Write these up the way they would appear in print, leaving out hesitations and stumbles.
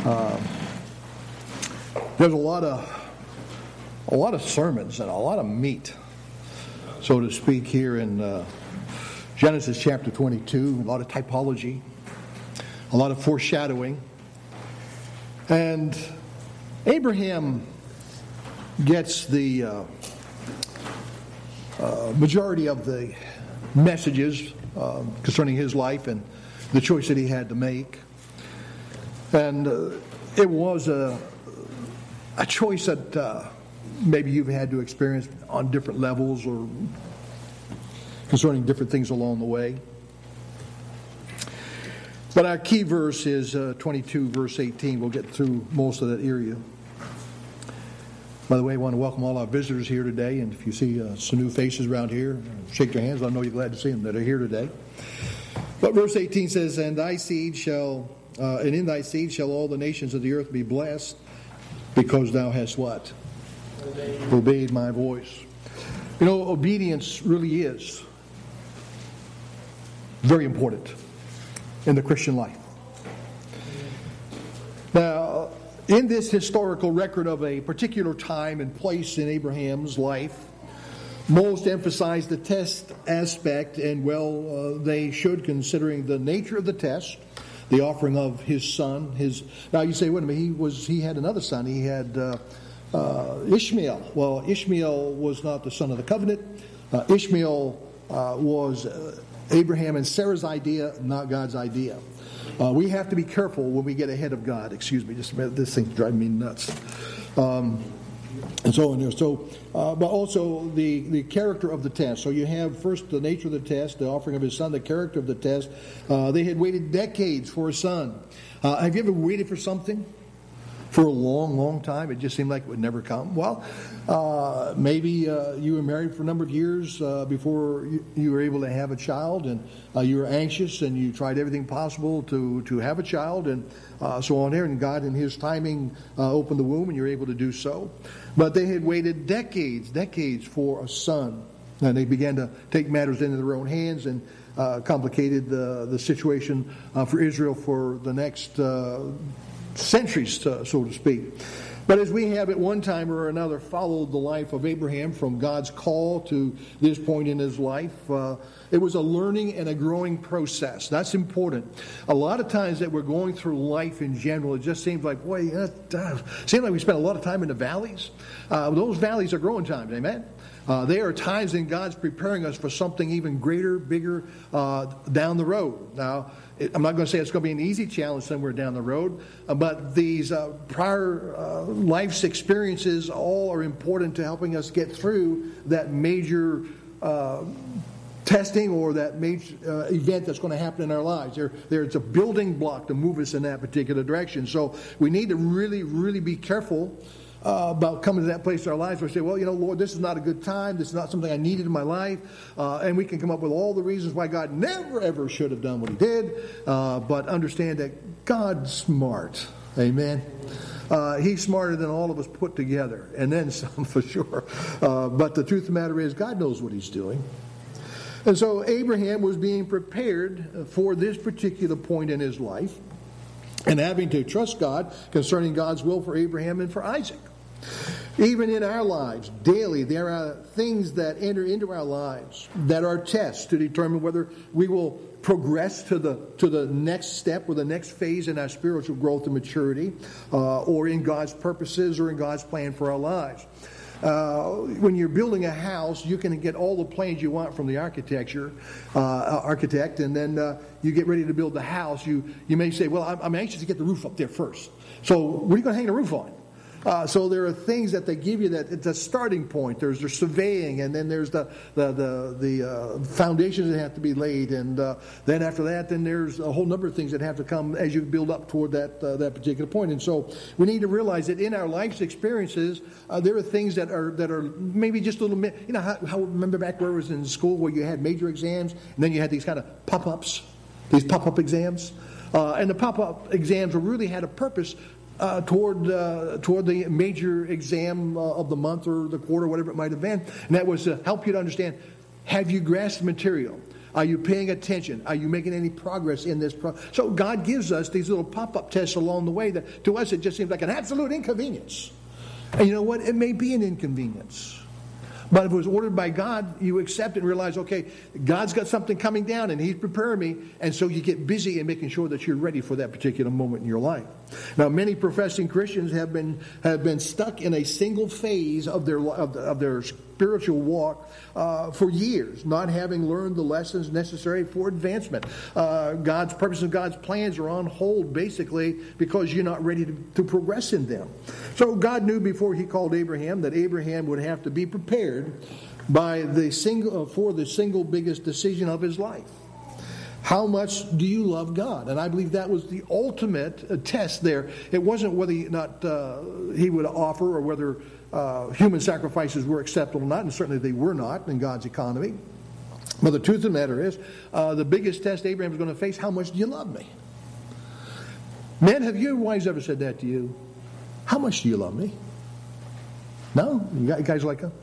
There's a lot of sermons and a lot of meat, so to speak, here in Genesis chapter 22. A lot of typology, a lot of foreshadowing, and Abraham gets the majority of the messages concerning his life and the choice that he had to make. And it was a choice that maybe you've had to experience on different levels or concerning different things along the way. But our key verse is 22 verse 18. We'll get through most of that area. By the way, I want to welcome all our visitors here today. And if you see some new faces around here, shake their hands. I know you're glad to see them that are here today. But verse 18 says, and in thy seed shall all the nations of the earth be blessed, because thou hast what? Obeyed my voice. You know, obedience really is very important in the Christian life. Now, in this historical record of a particular time and place in Abraham's life, most emphasize the test aspect, and they should, considering the nature of the test, the offering of his son. Now you say, wait a minute, he had another son. He had Ishmael. Well, Ishmael was not the son of the covenant. Ishmael was Abraham and Sarah's idea, not God's idea. We have to be careful when we get ahead of God. Excuse me, just a minute. This thing's driving me nuts. And so on there. But also the character of the test. So you have first the nature of the test, the offering of his son, the character of the test. They had waited decades for a son. Have you ever waited for something for a long, long time? It just seemed like it would never come. Well, maybe you were married for a number of years before you were able to have a child, and you were anxious and you tried everything possible to have a child, and so on there. And God, in His timing, opened the womb, and you're able to do so. But they had waited decades for a son, and they began to take matters into their own hands and complicated the situation for Israel for the next centuries, so to speak. But as we have at one time or another followed the life of Abraham from God's call to this point in his life, it was a learning and a growing process. That's important. A lot of times that we're going through life in general, it just seems like, boy, seems like we spend a lot of time in the valleys. Those valleys are growing times, amen? There are times in God's preparing us for something even greater, bigger down the road. Now, I'm not going to say it's going to be an easy challenge somewhere down the road, but these prior life's experiences all are important to helping us get through that major testing or that major event that's going to happen in our lives. There's a building block to move us in that particular direction. So we need to really, really be careful about coming to that place in our lives where we say, well, Lord, this is not a good time. This is not something I needed in my life. And we can come up with all the reasons why God never, ever should have done what He did. But understand that God's smart. Amen. He's smarter than all of us put together. And then some, for sure. But the truth of the matter is, God knows what He's doing. And so Abraham was being prepared for this particular point in his life, and having to trust God concerning God's will for Abraham and for Isaac. Even in our lives, daily, there are things that enter into our lives that are tests to determine whether we will progress to the next step or the next phase in our spiritual growth and maturity, or in God's purposes or in God's plan for our lives. When you're building a house, you can get all the plans you want from the architect, and then you get ready to build the house. You may say, well, I'm anxious to get the roof up there first. So what are you going to hang the roof on? So there are things that they give you that it's a starting point. There's surveying, and then there's the foundations that have to be laid, and then after that, then there's a whole number of things that have to come as you build up toward that particular point. And so we need to realize that in our life's experiences, there are things that are maybe just a little bit. How remember back where I was in school where you had major exams, and then you had these kind of pop-ups, these pop-up exams, and the pop-up exams really had a purpose. Toward the major exam of the month or the quarter, whatever it might have been. And that was to help you to understand, have you grasped the material? Are you paying attention? Are you making any progress in this? So God gives us these little pop-up tests along the way that to us it just seems like an absolute inconvenience. And you know what? It may be an inconvenience. But if it was ordered by God, you accept it and realize, okay, God's got something coming down and He's preparing me. And so you get busy in making sure that you're ready for that particular moment in your life. Now, many professing Christians have been stuck in a single phase of their spiritual walk for years, not having learned the lessons necessary for advancement. God's purpose and God's plans are on hold, basically, because you're not ready to progress in them. So God knew before He called Abraham that Abraham would have to be prepared for the single biggest decision of his life. How much do you love God? And I believe that was the ultimate test there. It wasn't whether or not he would offer or whether human sacrifices were acceptable or not, and certainly they were not in God's economy. But the truth of the matter is, the biggest test Abraham is going to face, how much do you love me? Men, have your wives ever said that to you? How much do you love me? No? You guys like that?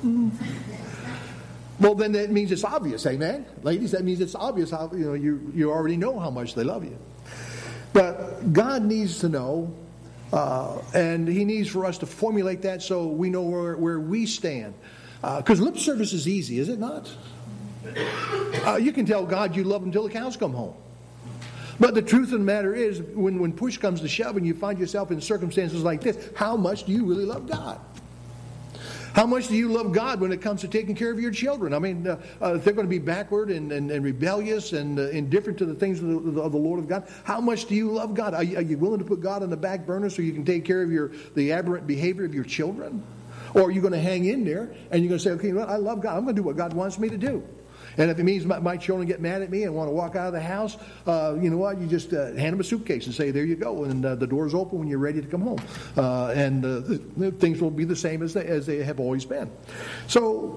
Well, then that means it's obvious, amen? Ladies, that means it's obvious how you already know how much they love you. But God needs to know, and He needs for us to formulate that so we know where we stand. Because lip service is easy, is it not? You can tell God you love Him until the cows come home. But the truth of the matter is, when push comes to shove and you find yourself in circumstances like this, how much do you really love God? How much do you love God when it comes to taking care of your children? I mean, if they're going to be backward and rebellious and indifferent to the things of the Lord of God, how much do you love God? Are you willing to put God on the back burner so you can take care of the aberrant behavior of your children? Or are you going to hang in there and you're going to say, okay, you know what? I love God. I'm going to do what God wants me to do. And if it means my children get mad at me and want to walk out of the house, you know what? You just hand them a suitcase and say, there you go. And the door's open when you're ready to come home. And things will be the same as they have always been. So,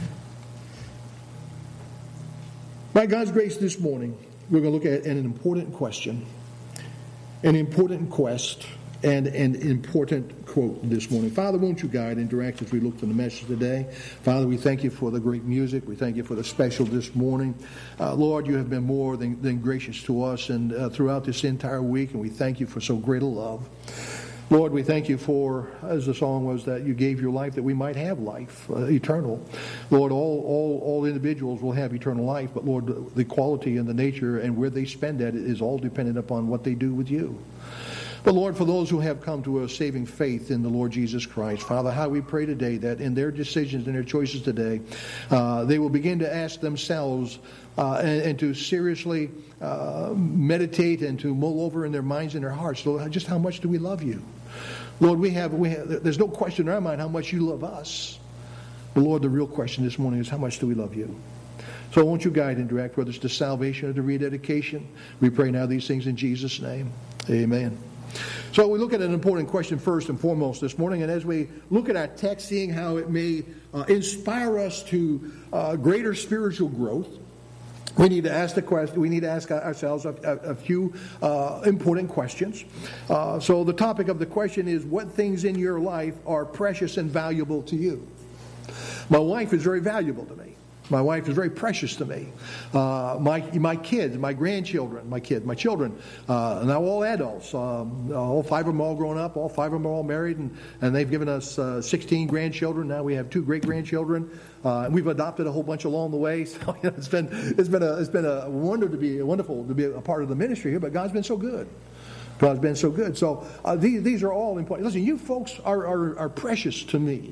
by God's grace this morning, we're going to look at an important question, an important quest, and an important quote this morning. Father, won't you guide and direct as we look to the message today? Father, we thank you for the great music. We thank you for the special this morning. Lord, you have been more than gracious to us and throughout this entire week, and we thank you for so great a love. Lord, we thank you for, as the song was, that you gave your life that we might have life, eternal. Lord, all individuals will have eternal life, but Lord, the quality and the nature and where they spend that is all dependent upon what they do with you. But Lord, for those who have come to a saving faith in the Lord Jesus Christ, Father, how we pray today that in their decisions and their choices today, they will begin to ask themselves and to seriously meditate and to mull over in their minds and their hearts, Lord, just how much do we love you? Lord, there's no question in our mind how much you love us. But Lord, the real question this morning is how much do we love you? So won't you guide and direct, whether it's to salvation or to rededication? We pray now these things in Jesus' name. Amen. So we look at an important question first and foremost this morning, and as we look at our text, seeing how it may inspire us to greater spiritual growth, we need to ask the question. We need to ask ourselves a few important questions. So the topic of the question is: what things in your life are precious and valuable to you? My wife is very valuable to me. My wife is very precious to me. My kids, my grandchildren, my children, now all adults. All five of them all grown up. All five of them are all married, and they've given us 16 grandchildren. Now we have 2 great-grandchildren. And we've adopted a whole bunch along the way. So it's been a wonderful to be a part of the ministry here. But God's been so good. God's been so good. So these are all important. Listen, you folks are precious to me.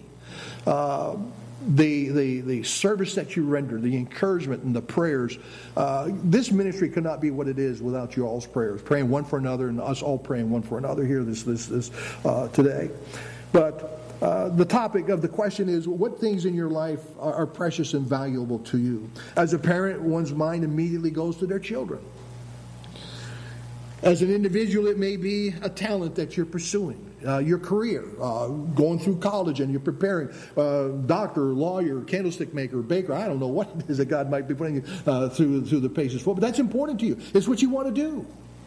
The service that you render, the encouragement and the prayers, this ministry could not be what it is without you all's prayers, praying one for another, and us all praying one for another here this today. But the topic of the question is: what things in your life are precious and valuable to you? As a parent, one's mind immediately goes to their children. As an individual, it may be a talent that you're pursuing, your career, going through college and you're preparing, doctor, lawyer, candlestick maker, baker. I don't know what it is that God might be putting you through the paces for, but that's important to you. It's what you want to do.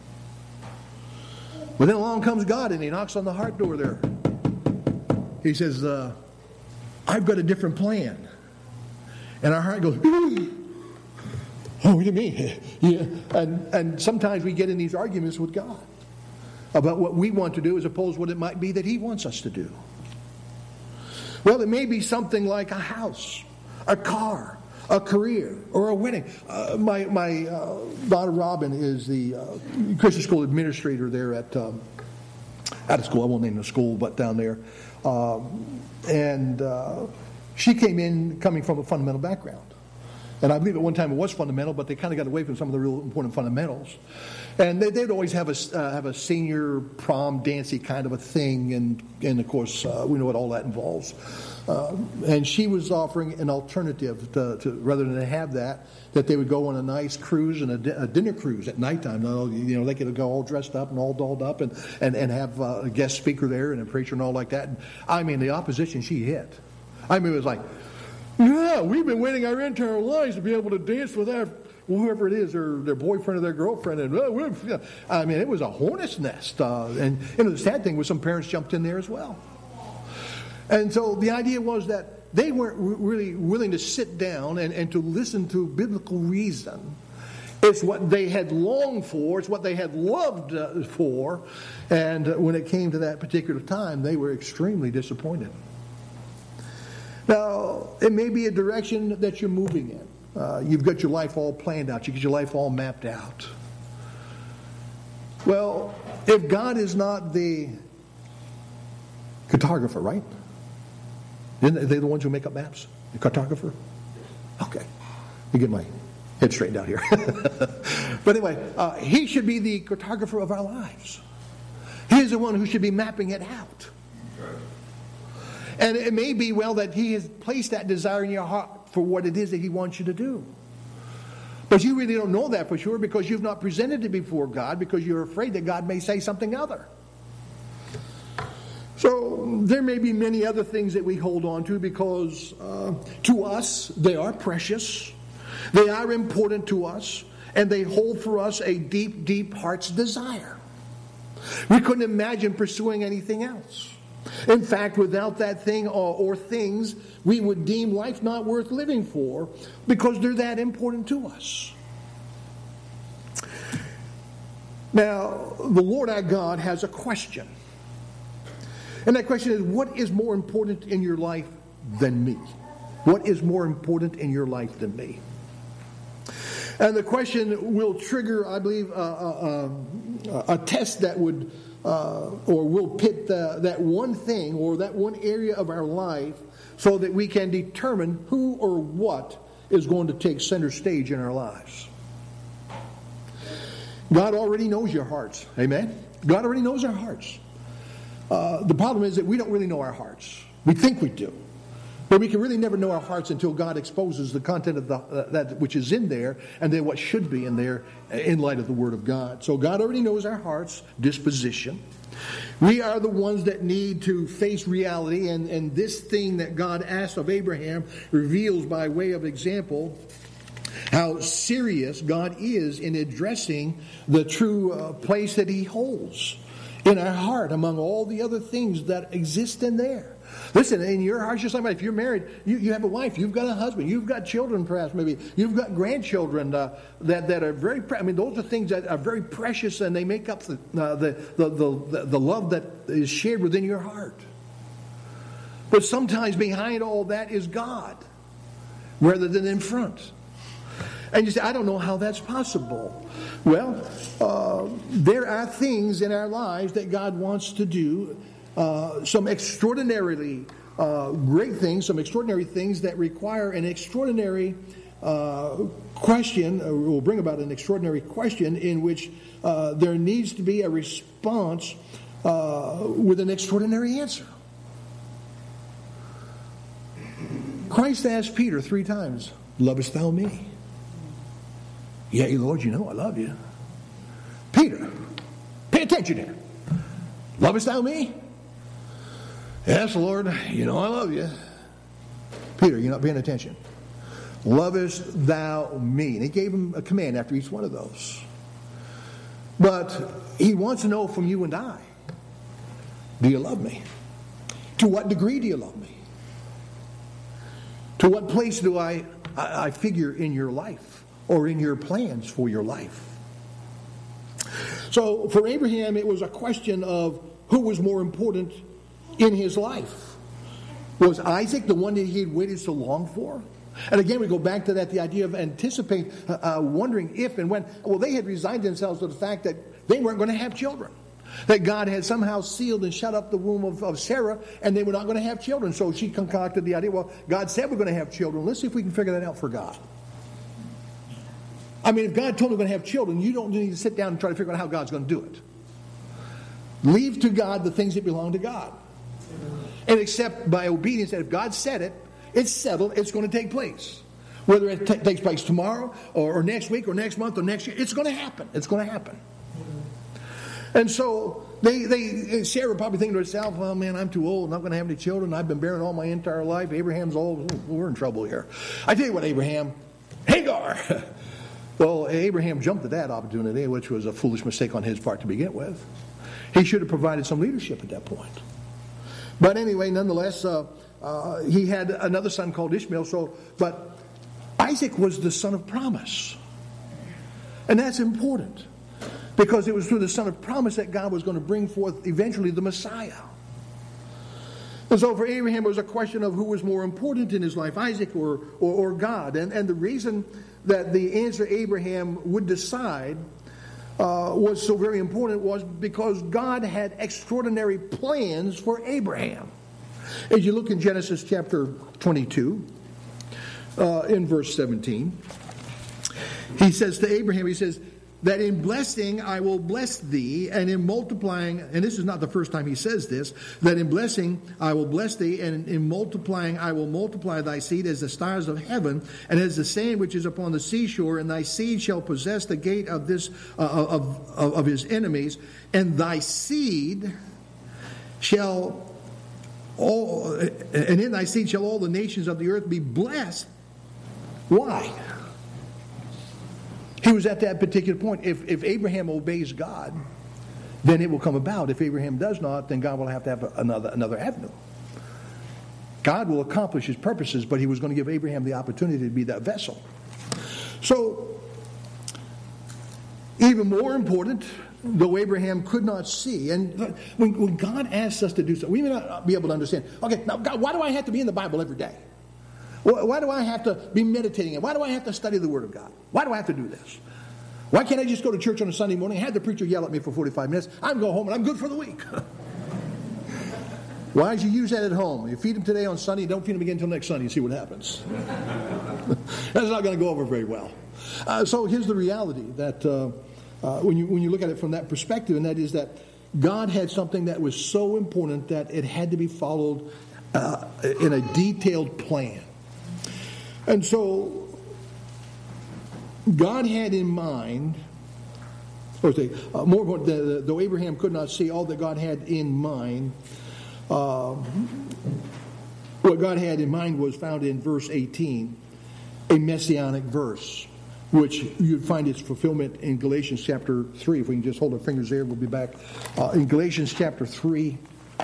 But then along comes God and He knocks on the heart door there. He says, I've got a different plan. And our heart goes, Oh, what do you mean? Yeah. And sometimes we get in these arguments with God about what we want to do as opposed to what it might be that He wants us to do. Well, it may be something like a house, a car, a career, or a wedding. My daughter Robin is the Christian school administrator there at a school. I won't name the school, but down there. And she coming from a fundamental background. And I believe at one time it was fundamental, but they kind of got away from some of the real important fundamentals. And they'd always have a senior prom dancey kind of a thing, and of course we know what all that involves. And she was offering an alternative to rather than have that they would go on a nice cruise and a dinner cruise at nighttime. They could go all dressed up and all dolled up and have a guest speaker there and a preacher and all like that. And, I mean, the opposition she hit. I mean, it was like, yeah, we've been waiting our entire lives to be able to dance with whoever it is, their boyfriend or their girlfriend. And I mean, it was a hornet's nest. And the sad thing was some parents jumped in there as well. And so the idea was that they weren't really willing to sit down and to listen to biblical reason. It's what they had longed for. It's what they had loved for. And when it came to that particular time, they were extremely disappointed. Now, it may be a direction that you're moving in. You've got your life all planned out. You get your life all mapped out. Well, if God is not the cartographer, right? Are they the ones who make up maps? The cartographer? Okay. Let me get my head straightened out here. But anyway, He should be the cartographer of our lives. He is the one who should be mapping it out. And it may be, well, that He has placed that desire in your heart for what it is that He wants you to do. But you really don't know that for sure because you've not presented it before God because you're afraid that God may say something other. So there may be many other things that we hold on to because to us they are precious. They are important to us. And they hold for us a deep, deep heart's desire. We couldn't imagine pursuing anything else. In fact, without that thing or things, we would deem life not worth living for because they're that important to us. Now, the Lord our God has a question. And that question is, what is more important in your life than me? What is more important in your life than me? And the question will trigger, I believe, a test that would or will pit that one thing or that one area of our life so that we can determine who or what is going to take center stage in our lives. God already knows your hearts. Amen? God already knows our hearts. The problem is that we don't really know our hearts. We think we do. But we can really never know our hearts until God exposes the content of that which is in there and then what should be in there in light of the Word of God. So God already knows our heart's disposition. We are the ones that need to face reality, and this thing that God asked of Abraham reveals by way of example how serious God is in addressing the true place that He holds in our heart among all the other things that exist in there. Listen, in your heart, just like if you're married, you have a wife, you've got a husband, you've got children perhaps, maybe you've got grandchildren that are very, those are things that are very precious and they make up the love that is shared within your heart. But sometimes behind all that is God rather than in front. And you say, I don't know how that's possible. Well, there are things in our lives that God wants to do, some extraordinarily great things, some extraordinary things that require an extraordinary question, or will bring about an extraordinary question in which there needs to be a response with an extraordinary answer. Christ asked Peter 3 times, "Lovest thou me?" "Yea, Lord, you know I love you." Peter, pay attention here. "Lovest thou me?" "Yes, Lord, you know I love you." "Peter, you're not paying attention. Lovest thou me?" And he gave him a command after each one of those. But he wants to know from you and I, do you love me? To what degree do you love me? To what place do I figure in your life? or in your plans for your life. So for Abraham, it was a question of who was more important in his life. Was Isaac the one that he had waited so long for? And again, we go back to that, the idea of anticipate, wondering if and when. Well, they had resigned themselves to the fact that they weren't going to have children. That God had somehow sealed and shut up the womb of Sarah, and they were not going to have children. So she concocted the idea, well, God said we're going to have children. Let's see if we can figure that out for God. I mean, if God told me we're going to have children, you don't need to sit down and try to figure out how God's going to do it. Leave to God the things that belong to God. And accept by obedience that if God said it, it's settled, it's going to take place. Whether it takes place tomorrow or next week or next month or next year, it's going to happen. It's going to happen. And so Sarah probably thinking to herself, well, man, I'm too old. I'm not going to have any children. I've been barren all my entire life. Abraham's old. We're in trouble here. I tell you what, Abraham, Hagar. Well, Abraham jumped at that opportunity, which was a foolish mistake on his part to begin with. He should have provided some leadership at that point. But anyway, nonetheless, he had another son called Ishmael. But Isaac was the son of promise. And that's important. Because it was through the son of promise that God was going to bring forth eventually the Messiah. And so for Abraham, it was a question of who was more important in his life, Isaac or God. And the reason that the answer Abraham would decide was so very important was because God had extraordinary plans for Abraham. As you look in Genesis chapter 22, in verse 17, he says to Abraham, he says, that in blessing I will bless thee, and in multiplying, and this is not the first time he says this, that in blessing I will bless thee, and in multiplying I will multiply thy seed as the stars of heaven, and as the sand which is upon the seashore, and thy seed shall possess the gate of this of his enemies, and thy seed shall all, and in thy seed shall all the nations of the earth be blessed. Why? He was at that particular point. If Abraham obeys God, then it will come about. If Abraham does not, then God will have to have another avenue. God will accomplish his purposes, but he was going to give Abraham the opportunity to be that vessel. So, even more important, though Abraham could not see, and when God asks us to do something, we may not be able to understand, okay, now God, why do I have to be in the Bible every day? Why do I have to be meditating it? Why do I have to study the Word of God? Why do I have to do this? Why can't I just go to church on a Sunday morning, have the preacher yell at me for 45 minutes, I go home and I'm good for the week? Why don't you use that at home? You feed them today on Sunday, don't feed them again until next Sunday and see what happens. That's not going to go over very well. So here's the reality that when you look at it from that perspective, and that is that God had something that was so important that it had to be followed in a detailed plan. And so, God had in mind, more important, though Abraham could not see all that God had in mind, what God had in mind was found in verse 18, a messianic verse, which you'd find its fulfillment in Galatians chapter 3. If we can just hold our fingers there, we'll be back. In Galatians chapter 3.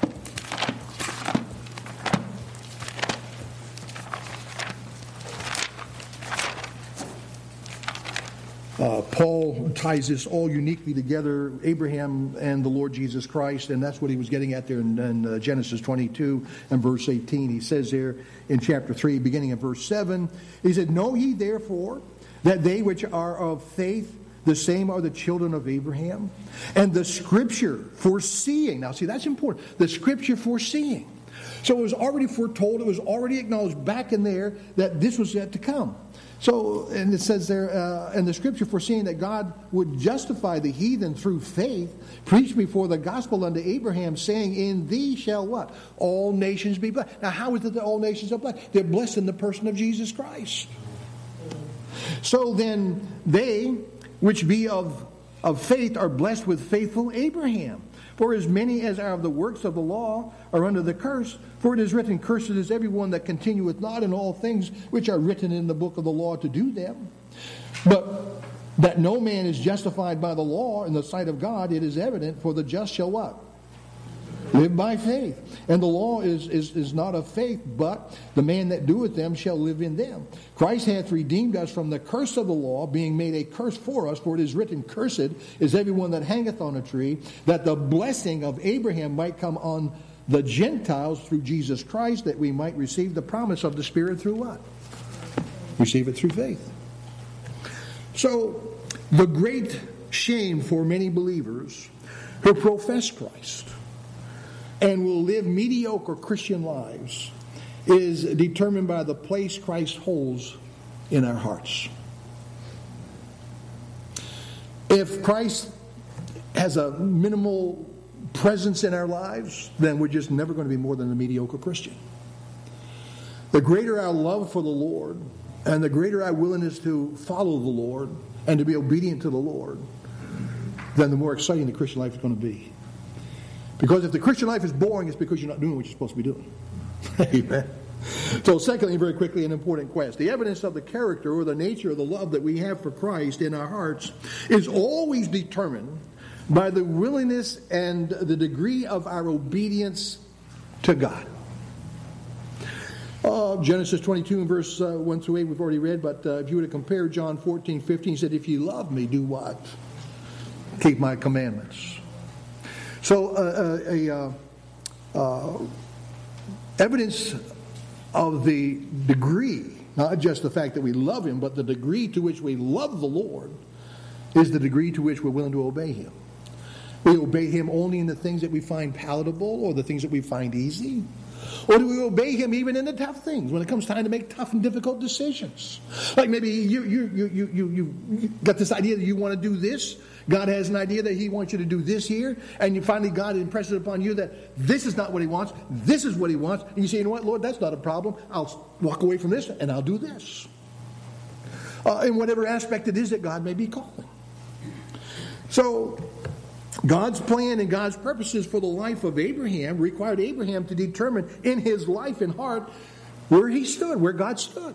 Paul ties this all uniquely together, Abraham and the Lord Jesus Christ, and that's what he was getting at there in Genesis 22 and verse 18. He says there in chapter 3, beginning at verse 7, he said, know ye therefore that they which are of faith, the same are the children of Abraham, and the Scripture foreseeing. Now see, that's important. The Scripture foreseeing. So it was already foretold, it was already acknowledged back in there that this was yet to come. So, and it says there, in the Scripture foreseeing that God would justify the heathen through faith, preached before the gospel unto Abraham, saying, in thee shall what? All nations be blessed. Now, how is it that all nations are blessed? They're blessed in the person of Jesus Christ. So then, they which be of faith are blessed with faithful Abraham. For as many as are of the works of the law are under the curse, for it is written, cursed is everyone that continueth not in all things which are written in the book of the law to do them. But that no man is justified by the law in the sight of God, it is evident, for the just shall what? Live by faith. And the law is not of faith, but the man that doeth them shall live in them. Christ hath redeemed us from the curse of the law, being made a curse for us. For it is written, Cursed is everyone that hangeth on a tree, that the blessing of Abraham might come on the Gentiles through Jesus Christ, that we might receive the promise of the Spirit through what? Receive it through faith. So, the great shame for many believers who profess Christ and will live mediocre Christian lives is determined by the place Christ holds in our hearts. If Christ has a minimal presence in our lives, then we're just never going to be more than a mediocre Christian. The greater our love for the Lord and the greater our willingness to follow the Lord and to be obedient to the Lord, then the more exciting the Christian life is going to be. Because if the Christian life is boring, it's because you're not doing what you're supposed to be doing. Amen. So secondly, very quickly, an important quest. The evidence of the character or the nature of the love that we have for Christ in our hearts is always determined by the willingness and the degree of our obedience to God. Genesis 22 and verse 1 through 8 we've already read, but if you were to compare John 14:15, he said, if you love me, do what? Keep my commandments. So, evidence of the degree, not just the fact that we love Him, but the degree to which we love the Lord is the degree to which we're willing to obey Him. We obey Him only in the things that we find palatable or the things that we find easy. Or do we obey Him even in the tough things when it comes time to make tough and difficult decisions? Like maybe you got this idea that you want to do this. God has an idea that He wants you to do this here. And you finally God impresses upon you that this is not what He wants. This is what He wants. And you say, you know what, Lord, that's not a problem. I'll walk away from this and I'll do this. In whatever aspect it is that God may be calling. So God's plan and God's purposes for the life of Abraham required Abraham to determine in his life and heart where he stood, where God stood.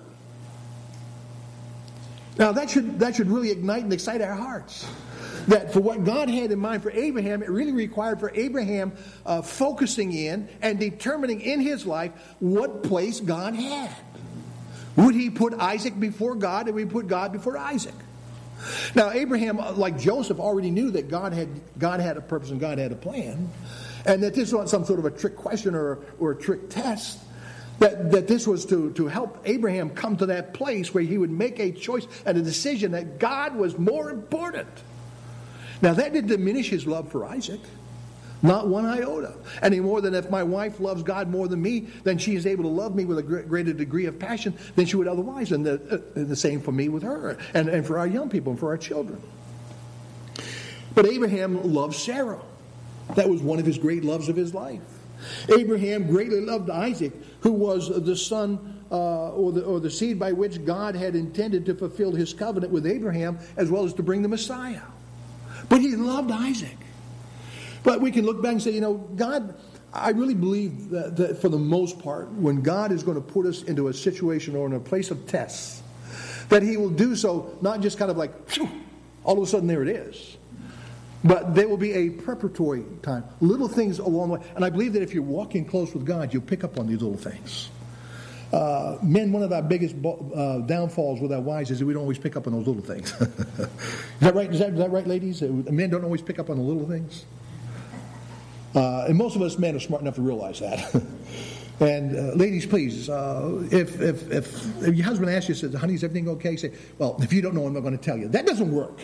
Now that should really ignite and excite our hearts. That for what God had in mind for Abraham, it really required for Abraham focusing in and determining in his life what place God had. Would he put Isaac before God, or would he put God before Isaac? Now, Abraham, like Joseph, already knew that God had a purpose and God had a plan, and that this wasn't some sort of a trick question or a trick test, that this was to help Abraham come to that place where he would make a choice and a decision that God was more important. Now, that didn't diminish his love for Isaac. Not one iota. Any more than if my wife loves God more than me, then she is able to love me with a greater degree of passion than she would otherwise. And the same for me with her and for our young people and for our children. But Abraham loved Sarah. That was one of his great loves of his life. Abraham greatly loved Isaac, who was the son or the seed by which God had intended to fulfill His covenant with Abraham, as well as to bring the Messiah. But he loved Isaac. But we can look back and say, God, I really believe that for the most part, when God is going to put us into a situation or in a place of tests, that He will do so not just kind of like, all of a sudden there it is. But there will be a preparatory time, little things along the way. And I believe that if you're walking close with God, you'll pick up on these little things. Men, one of our biggest downfalls with our wives is that we don't always pick up on those little things. Is that right? Is that right, ladies? Men don't always pick up on the little things. And most of us men are smart enough to realize that. And ladies, please, if your husband asks you, says, "Honey, is everything okay?" Say, "Well, if you don't know, I'm not going to tell you." That doesn't work.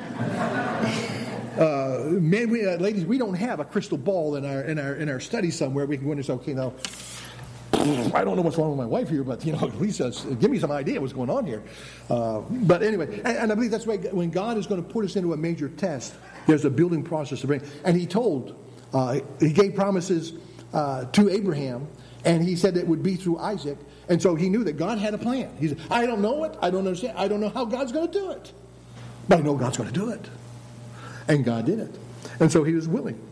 Men, ladies, we don't have a crystal ball in our study somewhere. We can go in and say, "Okay, now I don't know what's wrong with my wife here, but at least give me some idea what's going on here." But anyway, and I believe that's why when God is going to put us into a major test, there's a building process to bring. And He gave promises to Abraham, and He said it would be through Isaac. And so he knew that God had a plan. He said, I don't know it. I don't understand. I don't know how God's going to do it. But I know God's going to do it. And God did it. And so he was willing.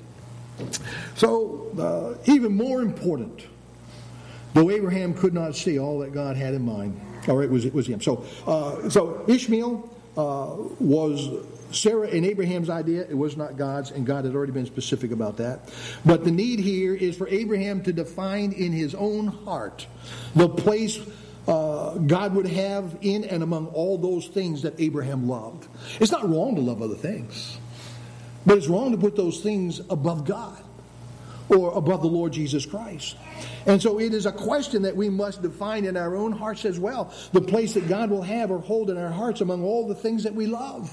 So even more important, though Abraham could not see all that God had in mind, or it was him. So Ishmael was Sarah and Abraham's idea, it was not God's, and God had already been specific about that. But the need here is for Abraham to define in his own heart the place God would have in and among all those things that Abraham loved. It's not wrong to love other things, but it's wrong to put those things above God or above the Lord Jesus Christ. And so it is a question that we must define in our own hearts as well, the place that God will have or hold in our hearts among all the things that we love.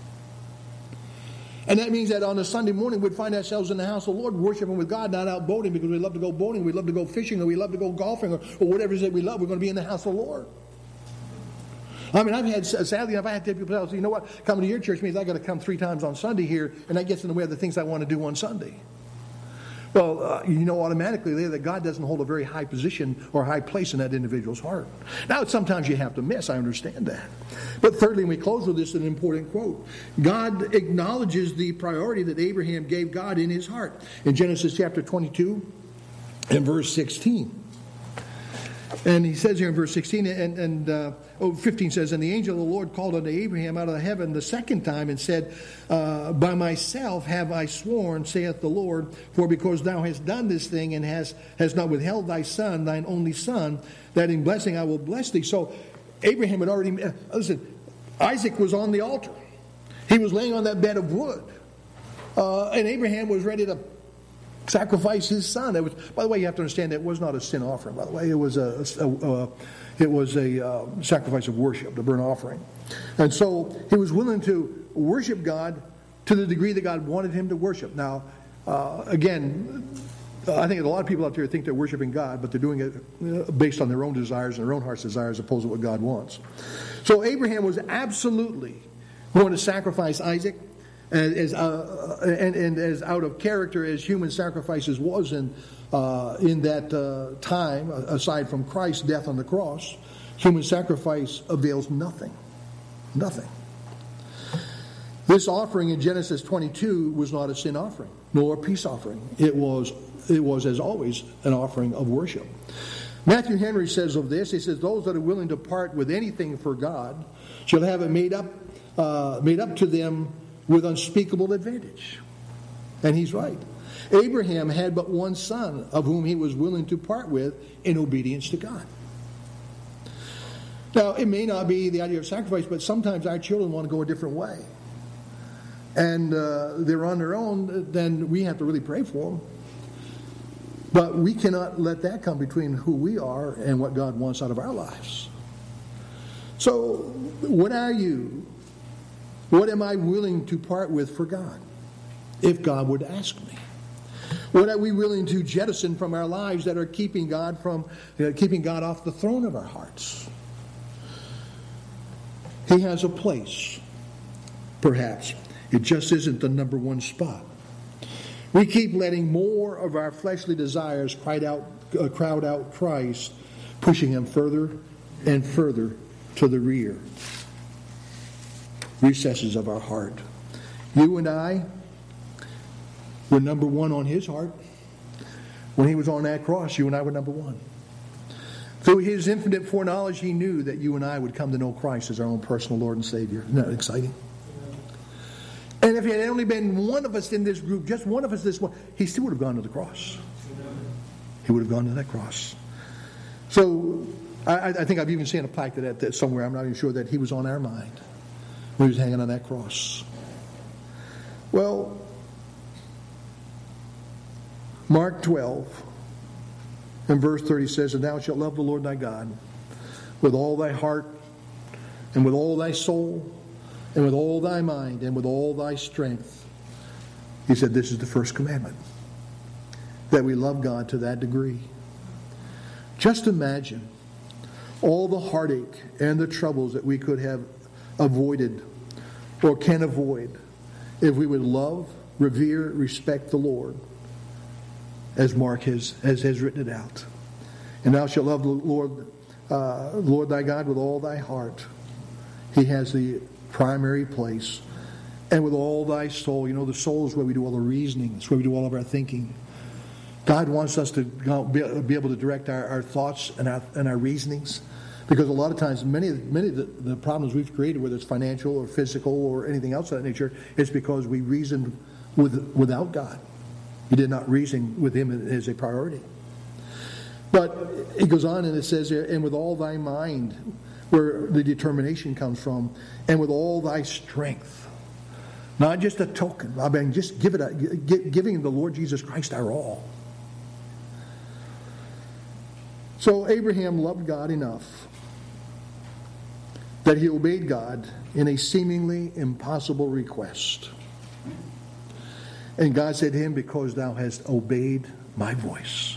And that means that on a Sunday morning we'd find ourselves in the house of the Lord worshiping with God, not out boating because we love to go boating, we love to go fishing, or we love to go golfing, or whatever it is that we love. We're going to be in the house of the Lord. I mean, sadly enough, I had to tell people, you know what, coming to your church means I got to come 3 times on Sunday here, and that gets in the way of the things I want to do on Sunday. Well, you know automatically there that God doesn't hold a very high position or high place in that individual's heart. Now, sometimes you have to miss. I understand that. But thirdly, and we close with this, an important quote. God acknowledges the priority that Abraham gave God in his heart. In Genesis chapter 22 and verse 16. And he says here in verse 16 15 says, "And the angel of the Lord called unto Abraham out of the heaven the second time and said, By myself have I sworn, saith the Lord, for because thou hast done this thing and hast not withheld thy son, thine only son, that in blessing I will bless thee." So Abraham had already, listen, Isaac was on the altar. He was laying on that bed of wood. And Abraham was ready to sacrifice his son. It was, by the way, you have to understand that it was not a sin offering. By the way, it was a sacrifice of worship, the burnt offering. And so he was willing to worship God to the degree that God wanted him to worship. Now, again, I think a lot of people out there think they're worshiping God, but they're doing it based on their own desires and their own heart's desires, as opposed to what God wants. So Abraham was absolutely going to sacrifice Isaac. And as out of character as human sacrifices was in that time, aside from Christ's death on the cross, human sacrifice avails nothing. Nothing. This offering in Genesis 22 was not a sin offering, nor a peace offering. It was, as always, an offering of worship. Matthew Henry says of this, he says, "Those that are willing to part with anything for God shall have it made up to them with unspeakable advantage." And he's right. Abraham had but one son of whom he was willing to part with in obedience to God. Now, it may not be the idea of sacrifice, but sometimes our children want to go a different way. And they're on their own, then we have to really pray for them. But we cannot let that come between who we are and what God wants out of our lives. So, what are you? What am I willing to part with for God, if God would ask me? What are we willing to jettison from our lives that are keeping God off the throne of our hearts? He has a place, perhaps. It just isn't the number one spot. We keep letting more of our fleshly desires crowd out Christ, pushing him further and further to the rear recesses of our heart. You and I were number one on his heart. When he was on that cross, you and I were number one. Through his infinite foreknowledge, he knew that you and I would come to know Christ as our own personal Lord and Savior. Isn't that exciting? And if it had only been one of us in this group, just one of us this one, he still would have gone to the cross. He would have gone to that cross. So I think I've even seen a plaque that somewhere, I'm not even sure, that he was on our mind when he was hanging on that cross. Well, Mark 12 and verse 30 says, "And thou shalt love the Lord thy God with all thy heart and with all thy soul and with all thy mind and with all thy strength." He said this is the first commandment, that we love God to that degree. Just imagine all the heartache and the troubles that we could have avoided or can avoid if we would love, revere, respect the Lord as Mark has written it out. "And thou shalt love the Lord thy God with all thy heart." He has the primary place. "And with all thy soul." You know, the soul is where we do all the reasoning. It's where we do all of our thinking. God wants us to be able to direct our thoughts and our reasonings Because a lot of times, many of the problems we've created, whether it's financial or physical or anything else of that nature, is because we reasoned without God. We did not reason with Him as a priority. But it goes on and it says there, and with all thy mind, where the determination comes from, and with all thy strength. Not just a token. I mean, just giving the Lord Jesus Christ our all. So Abraham loved God enough that he obeyed God in a seemingly impossible request. And God said to him, because thou hast obeyed my voice.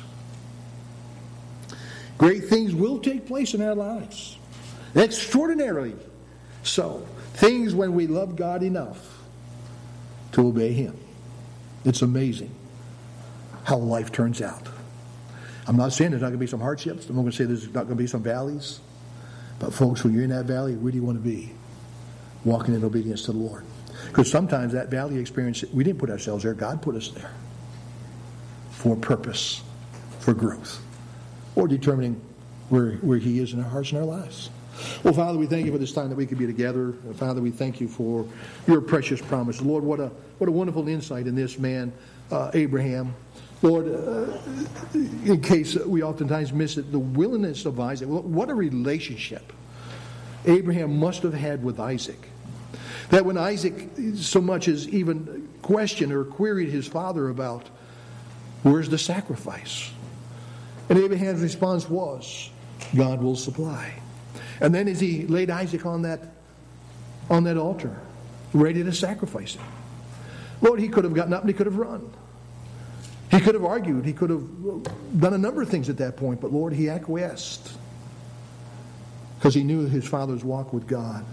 Great things will take place in our lives. Extraordinarily so. Things when we love God enough to obey Him. It's amazing how life turns out. I'm not saying there's not going to be some hardships. I'm not going to say there's not going to be some valleys. But folks, when you're in that valley, where do you want to be? Walking in obedience to the Lord. Because sometimes that valley experience, we didn't put ourselves there. God put us there. For purpose. For growth. Or determining where He is in our hearts and our lives. Well, Father, we thank You for this time that we could be together. Father, we thank You for Your precious promise. Lord, what a wonderful insight in this man, Abraham. Lord, in case we oftentimes miss it, the willingness of Isaac. What a relationship Abraham must have had with Isaac. That when Isaac so much as even questioned or queried his father about, where's the sacrifice? And Abraham's response was, God will supply. And then as he laid Isaac on that altar, ready to sacrifice him. Lord, he could have gotten up and he could have run. He could have argued. He could have done a number of things at that point. But Lord, he acquiesced. Because he knew his father's walk with God.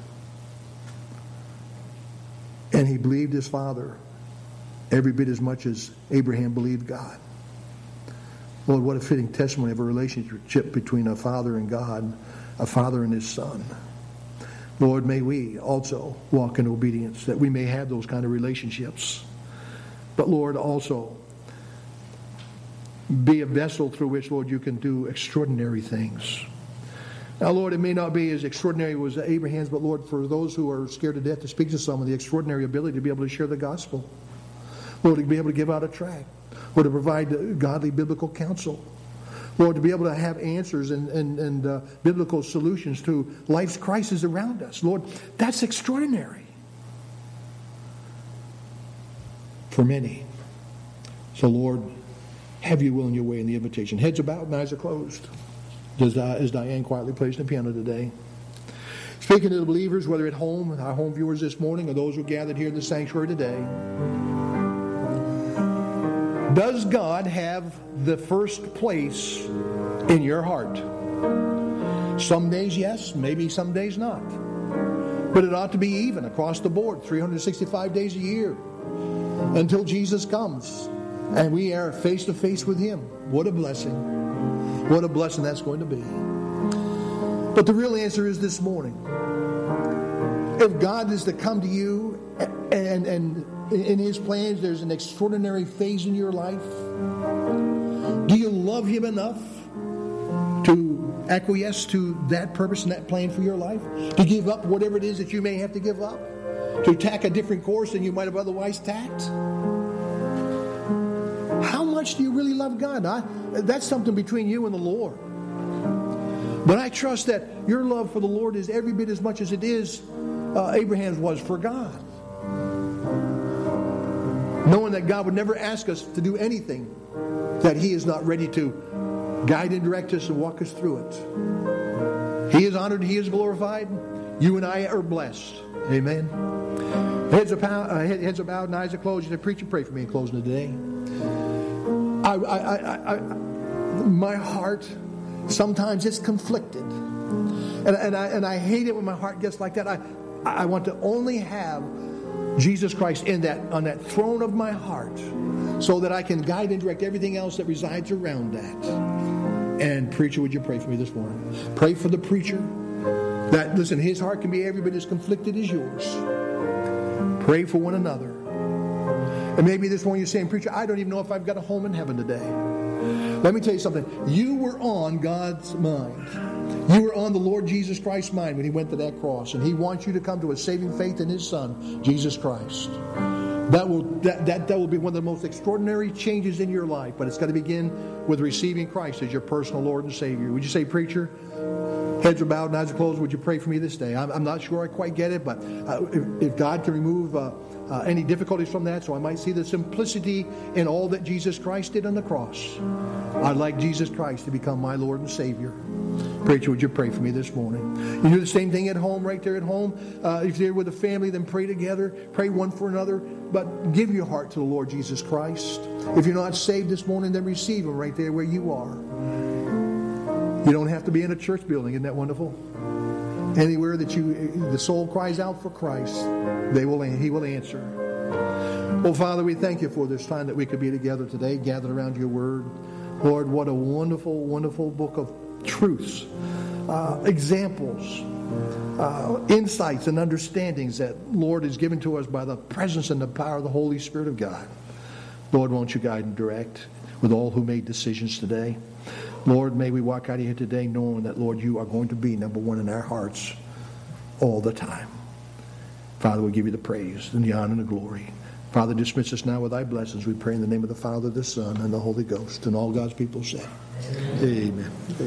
And he believed his father every bit as much as Abraham believed God. Lord, what a fitting testimony of a relationship between a father and God, a father and his son. Lord, may we also walk in obedience, that we may have those kind of relationships. But Lord, also be a vessel through which, Lord, You can do extraordinary things. Now, Lord, it may not be as extraordinary as Abraham's, but Lord, for those who are scared to death to speak to someone, the extraordinary ability to be able to share the gospel. Lord, to be able to give out a tract. Or to provide godly biblical counsel. Lord, to be able to have answers and biblical solutions to life's crises around us. Lord, that's extraordinary for many. So, Lord, have Your will and Your way in the invitation. Heads are bowed and eyes are closed. As Diane quietly plays the piano today. Speaking to the believers, whether at home, our home viewers this morning, or those who are gathered here in the sanctuary today. Does God have the first place in your heart? Some days yes, maybe some days not. But it ought to be even across the board, 365 days a year, until Jesus comes and we are face to face with Him. What a blessing. What a blessing that's going to be. But the real answer is this morning. If God is to come to you and in His plans there's an extraordinary phase in your life, do you love Him enough to acquiesce to that purpose and that plan for your life? To give up whatever it is that you may have to give up? To tack a different course than you might have otherwise tacked? How much do you really love God? That's something between you and the Lord. But I trust that your love for the Lord is every bit as much as it is Abraham's was for God. Knowing that God would never ask us to do anything that He is not ready to guide and direct us and walk us through it. He is honored, He is glorified. You and I are blessed. Amen. Heads are bowed and eyes are closed. You preach and pray for me in closing today. My heart sometimes is conflicted, and I hate it when my heart gets like that. I want to only have Jesus Christ on that throne of my heart, so that I can guide and direct everything else that resides around that. And preacher, would you pray for me this morning? Pray for the preacher. That, listen, his heart can be every bit as conflicted as yours. Pray for one another. And maybe this morning you're saying, preacher, I don't even know if I've got a home in heaven today. Let me tell you something. You were on God's mind. You were on the Lord Jesus Christ's mind when He went to that cross. And He wants you to come to a saving faith in His Son, Jesus Christ. That will be one of the most extraordinary changes in your life. But it's got to begin with receiving Christ as your personal Lord and Savior. Would you say, preacher, heads are bowed and eyes are closed, would you pray for me this day? I'm not sure I quite get it, but if God can remove any difficulties from that, so I might see the simplicity in all that Jesus Christ did on the cross, I'd like Jesus Christ to become my Lord and Savior. Preacher, would you pray for me this morning? You do the same thing at home, right there at home. If you're with a family, then pray together. Pray one for another. But give your heart to the Lord Jesus Christ. If you're not saved this morning, then receive Him right there where you are. You don't have to be in a church building. Isn't that wonderful? Anywhere that the soul cries out for Christ, He will answer. Oh, Father, we thank You for this time that we could be together today, gathered around Your Word. Lord, what a wonderful, wonderful book of truths, examples, insights and understandings that, Lord, is given to us by the presence and the power of the Holy Spirit of God. Lord, won't You guide and direct with all who made decisions today? Lord, may we walk out of here today knowing that, Lord, You are going to be number one in our hearts all the time. Father, we give You the praise and the honor and the glory. Father, dismiss us now with Thy blessings. We pray in the name of the Father, the Son, and the Holy Ghost. And all God's people say, Amen.